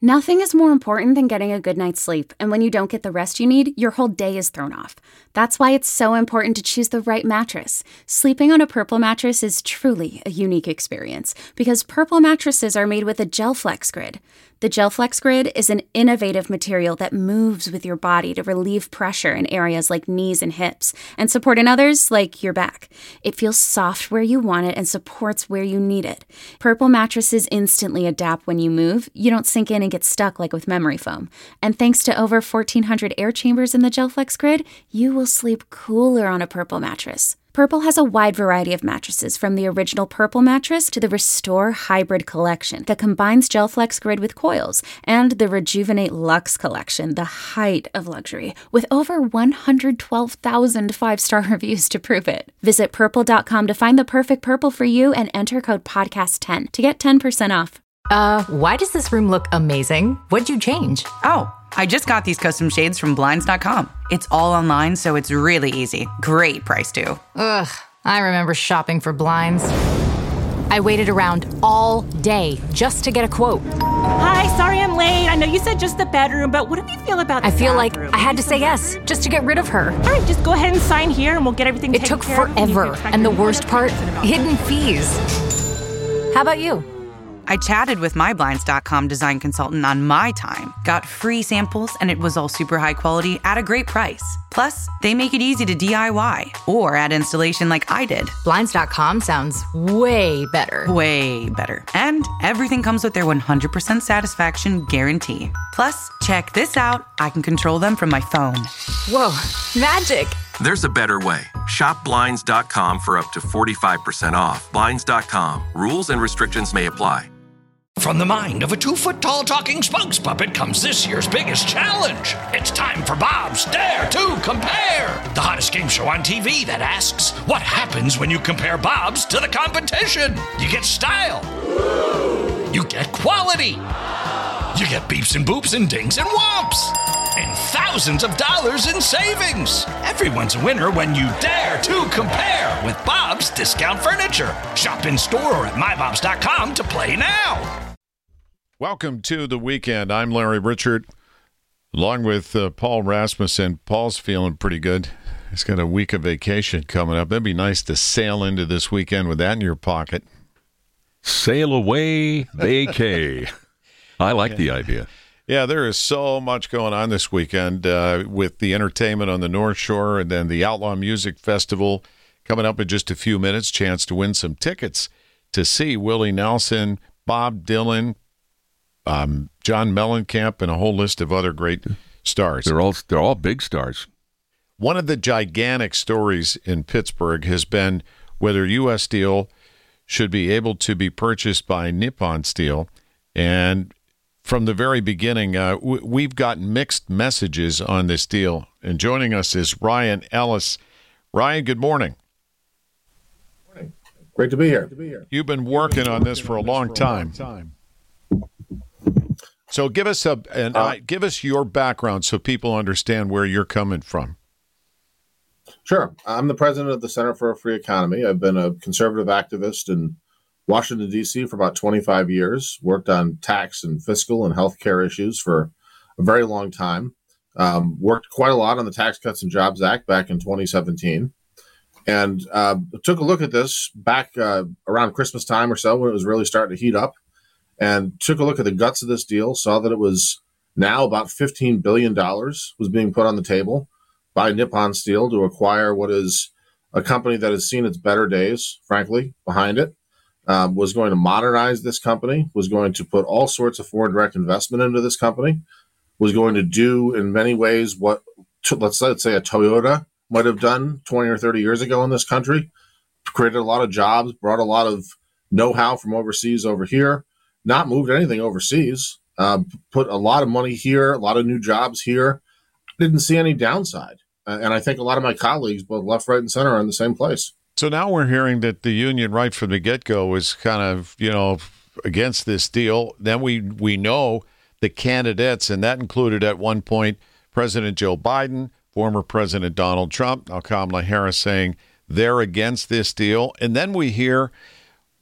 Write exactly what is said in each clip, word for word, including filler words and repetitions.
Nothing is more important than getting a good night's sleep, and when you don't get the rest you need, your whole day is thrown off. That's why it's so important to choose the right mattress. Sleeping on a Purple mattress is truly a unique experience, because Purple mattresses are made with a GelFlex Grid. The GelFlex Grid is an innovative material that moves with your body to relieve pressure in areas like knees and hips, and support in others like your back. It feels soft where you want it and supports where you need it. Purple mattresses instantly adapt when you move. You don't sink in and get stuck like with memory foam. And thanks to over fourteen hundred air chambers in the GelFlex Grid, you will sleep cooler on a Purple mattress. Purple has a wide variety of mattresses, from the original Purple mattress to the Restore Hybrid collection that combines GelFlex Grid with coils, and the Rejuvenate Luxe collection, the height of luxury, with over one hundred twelve thousand five-star reviews to prove it. Visit purple dot com to find the perfect Purple for you and enter code podcast ten to get ten percent off. Uh, why does this room look amazing? What'd you change? Oh, I just got these custom shades from Blinds dot com. It's all online, so it's really easy. Great price, too. Ugh, I remember shopping for blinds. I waited around all day just to get a quote. Hi, sorry I'm late. I know you said just the bedroom, but what do you feel about the I feel bathroom? like I had to say yes just to get rid of her. All right, just go ahead and sign here and we'll get everything It taken took care of. forever, and the worst part, hidden fees. How about you? I chatted with my Blinds dot com design consultant on my time, got free samples, and it was all super high quality at a great price. Plus, they make it easy to D I Y or add installation like I did. Blinds dot com sounds way better. Way better. And everything comes with their one hundred percent satisfaction guarantee. Plus, check this out. I can control them from my phone. Whoa, magic. There's a better way. Shop Blinds dot com for up to forty-five percent off. Blinds dot com. Rules and restrictions may apply. From the mind of a two-foot-tall talking spokes puppet comes this year's biggest challenge. It's time for Bob's Dare to Compare, the hottest game show on T V that asks, what happens when you compare Bob's to the competition? You get style. You get quality. You get beeps and boops and dings and whomps. And thousands of dollars in savings. Everyone's a winner when you dare to compare with Bob's Discount Furniture. Shop in store or at my bobs dot com to play now. Welcome to the weekend. I'm Larry Richert, along with uh, Paul Rasmussen. Paul's feeling pretty good. He's got a week of vacation coming up. That'd be nice to sail into this weekend with that in your pocket. Sail away, vacay. I like the idea. Yeah, there is so much going on this weekend uh, with the entertainment on the North Shore, and then the Outlaw Music Festival coming up in just a few minutes. Chance to win some tickets to see Willie Nelson, Bob Dylan, um, John Mellencamp, and a whole list of other great stars. They're all they're all big stars. One of the gigantic stories in Pittsburgh has been whether U S Steel should be able to be purchased by Nippon Steel, and from the very beginning, uh, w- we've gotten mixed messages on this deal. And joining us is Ryan Ellis. Ryan, good morning. Morning. Great to be here. To be here. You've been working on this for a long time. So give us a and uh, give us your background so people understand where you're coming from. Sure. I'm the president of the Center for a Free Economy. I've been a conservative activist in Washington, D C for about twenty-five years, worked on tax and fiscal and healthcare issues for a very long time, um, worked quite a lot on the Tax Cuts and Jobs Act back in twenty seventeen, and uh, took a look at this back uh, around Christmas time or so when it was really starting to heat up, and took a look at the guts of this deal, saw that it was now about fifteen billion dollars was being put on the table by Nippon Steel to acquire what is a company that has seen its better days, frankly, behind it. Um, was going to modernize this company, was going to put all sorts of foreign direct investment into this company, was going to do in many ways what, t- let's, let's say a Toyota might have done twenty or thirty years ago in this country, created a lot of jobs, brought a lot of know-how from overseas over here, not moved anything overseas, uh, put a lot of money here, a lot of new jobs here, didn't see any downside. Uh, and I think a lot of my colleagues, both left, right, and center, are in the same place. So now we're hearing that the union right from the get-go was kind of, you know, against this deal. Then we we know the candidates, and that included at one point President Joe Biden, former President Donald Trump, now Kamala Harris saying they're against this deal. And then we hear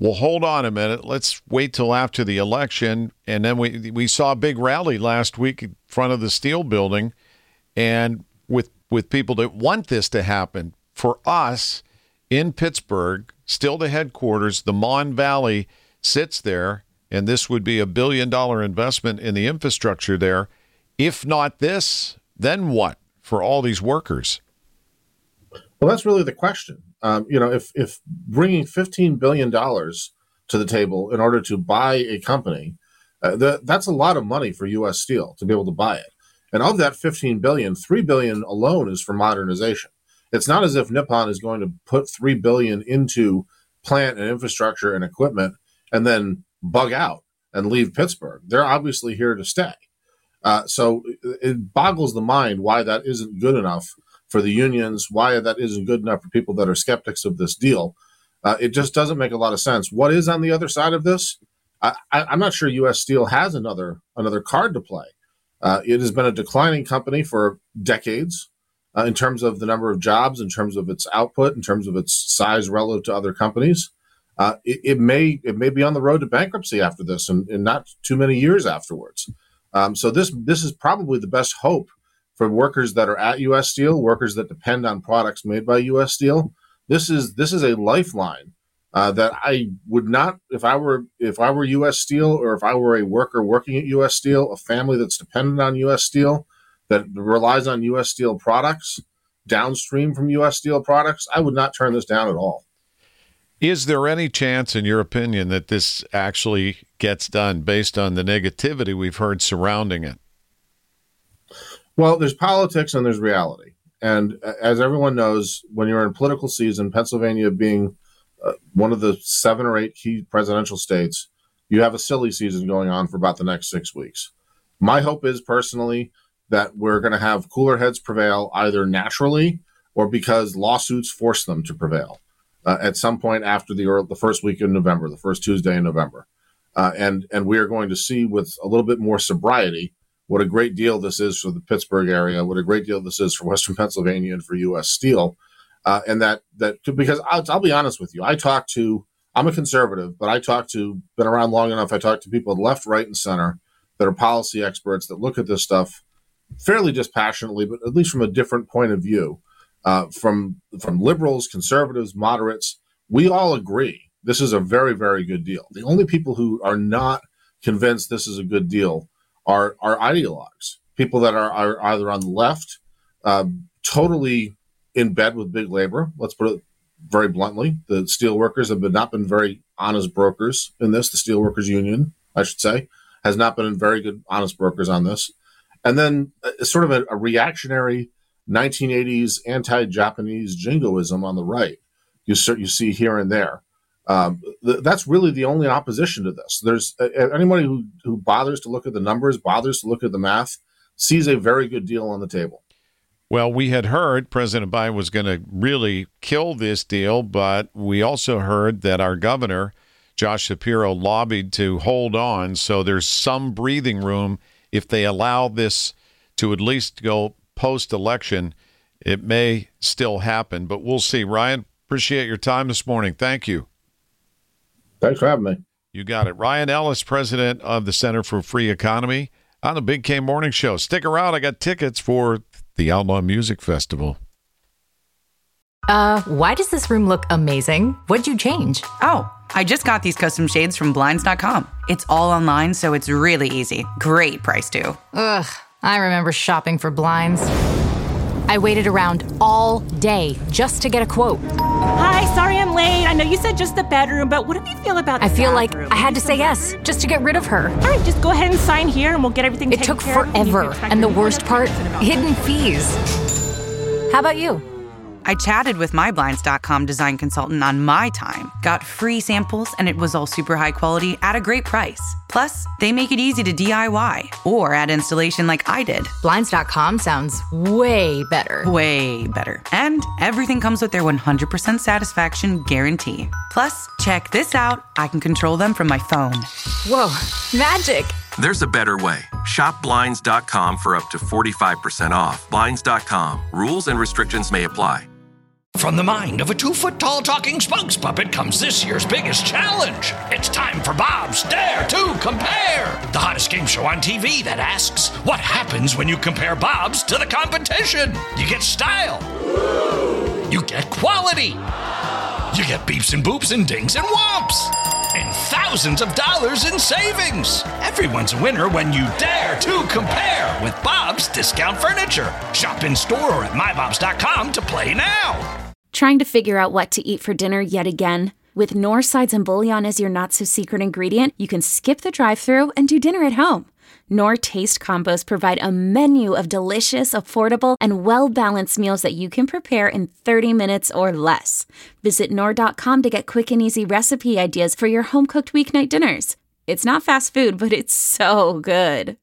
well, hold on a minute. Let's wait till after the election. And then we we saw a big rally last week in front of the Steel Building, and with with people that want this to happen. For us in Pittsburgh, still the headquarters, the Mon Valley sits there, and this would be a billion-dollar investment in the infrastructure there. If not this, then what for all these workers? Well, that's really the question. Um, you know, if if bringing fifteen billion dollars to the table in order to buy a company, uh, the, that's a lot of money for U S Steel to be able to buy it. And of that fifteen billion dollars, three billion dollars alone is for modernization. It's not as if Nippon is going to put three billion dollars into plant and infrastructure and equipment and then bug out and leave Pittsburgh. They're obviously here to stay. Uh, so it boggles the mind why that isn't good enough for the unions, why that isn't good enough for people that are skeptics of this deal. Uh, it just doesn't make a lot of sense. What is on the other side of this? I, I, I'm not sure U S Steel has another another card to play. Uh, it has been a declining company for decades uh, in terms of the number of jobs, in terms of its output, in terms of its size relative to other companies. Uh, it, it may it may be on the road to bankruptcy after this, and, and not too many years afterwards. Um, so this this is probably the best hope for workers that are at U S Steel, workers that depend on products made by U S Steel. This is this is a lifeline uh, that I would not, if I were if I were U S Steel, or if I were a worker working at U S Steel, a family that's dependent on U S Steel, that relies on U S Steel products downstream from U S Steel products, I would not turn this down at all. Is there any chance, in your opinion, that this actually gets done based on the negativity we've heard surrounding it? Well, there's politics and there's reality. And as everyone knows, when you're in political season, Pennsylvania being uh, one of the seven or eight key presidential states, you have a silly season going on for about the next six weeks. My hope is personally that we're going to have cooler heads prevail either naturally or because lawsuits force them to prevail uh, at some point after the, or the first week in November, the first Tuesday in November. Uh, and, and we are going to see with a little bit more sobriety what a great deal this is for the Pittsburgh area, what a great deal this is for Western Pennsylvania and for U S Steel. Uh, and that, that because I'll, I'll be honest with you, I talk to, I'm a conservative, but I talk to, been around long enough, I talk to people left, right, and center that are policy experts that look at this stuff fairly dispassionately, but at least from a different point of view. Uh, from, from liberals, conservatives, moderates, we all agree this is a very, very good deal. The only people who are not convinced this is a good deal are are ideologues, people that are, are either on the left, um, totally in bed with big labor. Let's put it very bluntly. The steelworkers have been, not been very honest brokers in this. The Steelworkers Union, I should say, has not been very good, honest brokers on this. And then uh, sort of a, a reactionary nineteen eighties anti-Japanese jingoism on the right. You, you see here and there. Um, th- that's really the only opposition to this. There's uh, anybody who, who bothers to look at the numbers, bothers to look at the math, sees a very good deal on the table. Well, we had heard President Biden was going to really kill this deal, but we also heard that our governor, Josh Shapiro, lobbied to hold on. So there's some breathing room if they allow this to at least go post-election. It may still happen, but we'll see. Ryan, appreciate your time this morning. Thank you. Thanks for having me. You got it. Ryan Ellis, president of the Center for Free Economy, on the Big K Morning Show. Stick around. I got tickets for the Outlaw Music Festival. Uh, why does this room look amazing? What'd you change? Oh, I just got these custom shades from Blinds dot com. It's all online, so it's really easy. Great price, too. Ugh, I remember shopping for blinds. I waited around all day just to get a quote. Hi, sorry I'm late. I know you said just the bedroom, but what do you feel about the I feel bathroom? like I had to say yes just to get rid of her. All right, just go ahead and sign here and we'll get everything It taken took care of. forever, and the worst part, hidden fees. How about you? I chatted with my Blinds dot com design consultant on my time, got free samples, and it was all super high quality at a great price. Plus, they make it easy to D I Y or add installation like I did. Blinds dot com sounds way better. Way better. And everything comes with their one hundred percent satisfaction guarantee. Plus, check this out. I can control them from my phone. Whoa, magic. There's a better way. Shop Blinds dot com for up to forty-five percent off. Blinds dot com. Rules and restrictions may apply. From the mind of a two-foot-tall talking spokes puppet comes this year's biggest challenge. It's time for Bob's Dare to Compare, the hottest game show on T V that asks, what happens when you compare Bobs to the competition? You get style. You get quality. You get beeps and boops and dings and whomps. And thousands of dollars in savings. Everyone's a winner when you dare to compare with Bob's Discount Furniture. Shop in store or at my bobs dot com to play now. Trying to figure out what to eat for dinner yet again? With Knorr sides and bouillon as your not-so-secret ingredient, you can skip the drive-thru and do dinner at home. Knorr Taste Combos provide a menu of delicious, affordable, and well-balanced meals that you can prepare in thirty minutes or less. Visit Knorr dot com to get quick and easy recipe ideas for your home-cooked weeknight dinners. It's not fast food, but it's so good.